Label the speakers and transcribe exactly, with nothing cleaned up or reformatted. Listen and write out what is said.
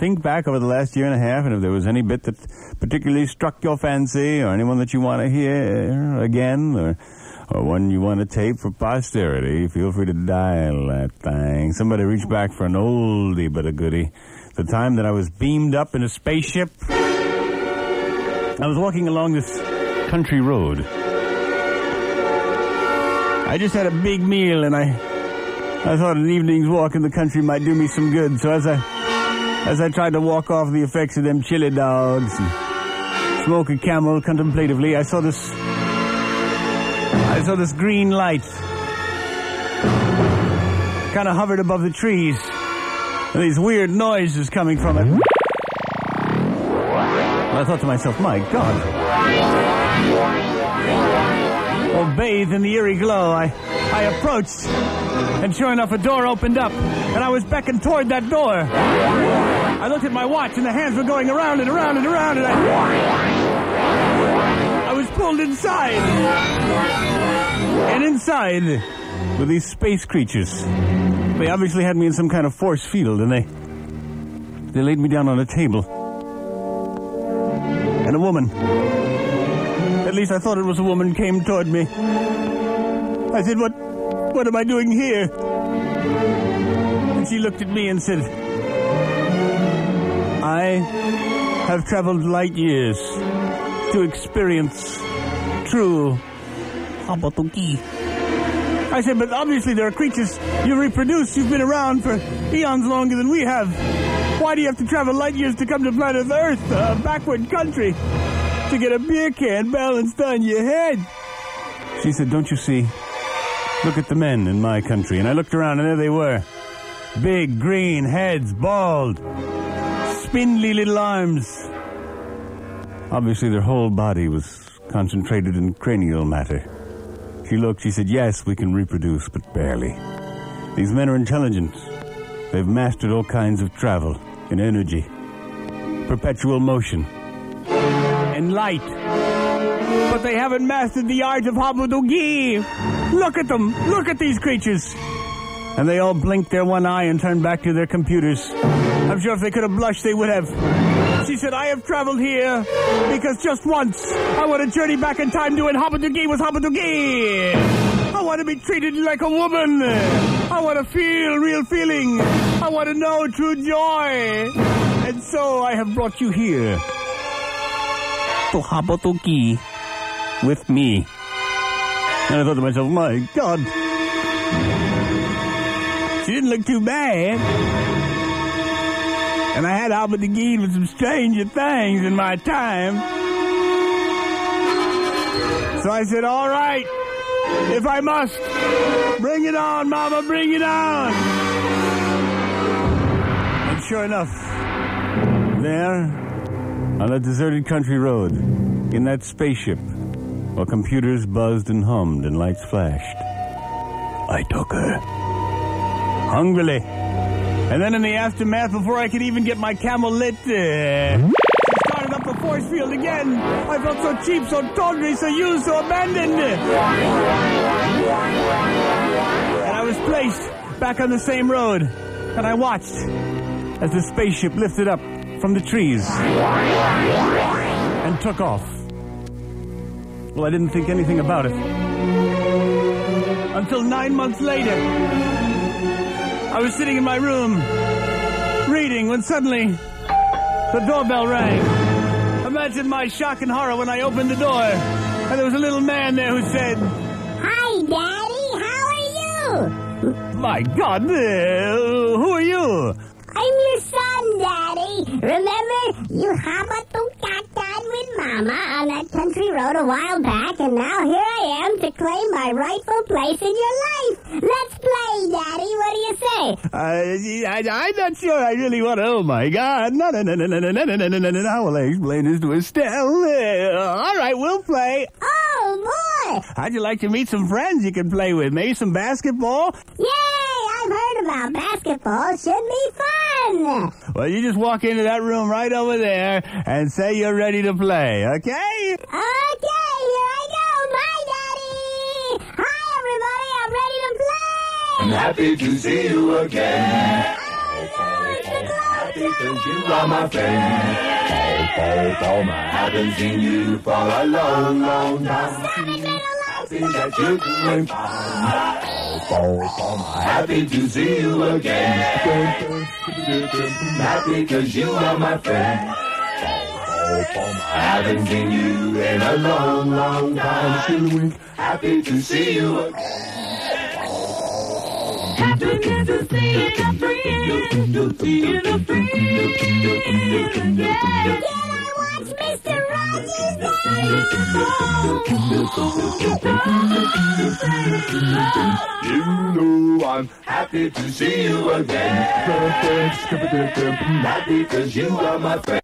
Speaker 1: think back over the last year and a half, and if there was any bit that particularly struck your fancy, or anyone that you want to hear again, or, or one you want to tape for posterity, feel free to dial that thing. Somebody reach back for an oldie but a goodie. The time that I was beamed up in a spaceship, I was walking along this country road. I just had a big meal, and I I thought an evening's walk in the country might do me some good. So as I as I tried to walk off the effects of them chili dogs and smoke a Camel contemplatively, I saw this I saw this green light kind of hovered above the trees, and these weird noises coming from it. And I thought to myself, my God. Well, bathed in the eerie glow, I, I approached, and sure enough, a door opened up, and I was beckoned toward that door. I looked at my watch, and the hands were going around and around and around, and I, I was pulled inside. And inside were these space creatures. They obviously had me in some kind of force field, and they, they laid me down on a table. And a woman, at least I thought it was a woman, came toward me. I said, what, what am I doing here? And she looked at me and said, I have traveled light years to experience true Habatoki. I said, but obviously there are creatures. You reproduce. You've been around for eons longer than we have. Why do you have to travel light years to come to planet Earth, a backward country, to get a beer can balanced on your head? She said, don't you see? Look at the men in my country. And I looked around, and there they were. Big, green heads, bald, spindly little arms. Obviously their whole body was concentrated in cranial matter. She looked, she said, yes, we can reproduce, but barely. These men are intelligent. They've mastered all kinds of travel and energy, perpetual motion, and light. But they haven't mastered the art of Habudogi. Look at them. Look at these creatures. And they all blinked their one eye and turned back to their computers. I'm sure if they could have blushed, they would have. She said, I have traveled here because just once I want to journey back in time doing Habudogi with Habudogi. I want to be treated like a woman. I want to feel real feeling. I want to know true joy. And so I have brought you here to Habudogi with me. And I thought to myself, my God. She didn't look too bad. And I had Habudogi with some stranger things in my time. So I said, all right, if I must, bring it on, Mama, bring it on. And sure enough, there, on that deserted country road, in that spaceship, while computers buzzed and hummed and lights flashed, I took her. Hungrily. And then in the aftermath, before I could even get my Camel lit, uh, she started up the force field again. I felt so cheap, so tawdry, so used, so abandoned. And I was placed back on the same road. And I watched as the spaceship lifted up from the trees and took off. Well, I didn't think anything about it. Until nine months later, I was sitting in my room, reading, when suddenly the doorbell rang. Imagine my shock and horror when I opened the door, and there was a little man there who said,
Speaker 2: Hi, Daddy, how are you?
Speaker 1: My God, uh, who are you?
Speaker 2: I'm your son, Daddy. Remember, you Habatukatan with Mama on that country road a while back, and now here I am to claim my rightful place in your life. Let's play, Daddy. What do you say?
Speaker 1: Uh, I, I'm not sure I really want to. Oh, my God. No, no, no, no, no, no, no, no, no, no, no. How will I explain this to Estelle? Uh, all right, we'll play.
Speaker 2: Oh, boy.
Speaker 1: How'd you like to meet some friends you can play with? Maybe some basketball?
Speaker 2: Yay! I've heard about basketball. Should be fun.
Speaker 1: Well, you just walk into that room right over there and say you're ready to play, okay?
Speaker 2: Okay, here I go. Bye, Daddy. Hi, everybody. I'm ready to play.
Speaker 3: I'm happy to see you again.
Speaker 2: Oh, no, it's the clown.
Speaker 3: because you are my friend. Oh, oh, oh, I haven't seen you for a long, long time. Happy that you're doing fine. Oh, oh, I'm happy to see you again. Happy because you are my friend. Oh, oh, I haven't seen you in a long, long time. Happy to see you again.
Speaker 4: Happiness is seeing a friend, seeing a friend again.
Speaker 2: Can I watch Mister Rogers
Speaker 3: You know I'm happy to see you again. Happy because you are my friend.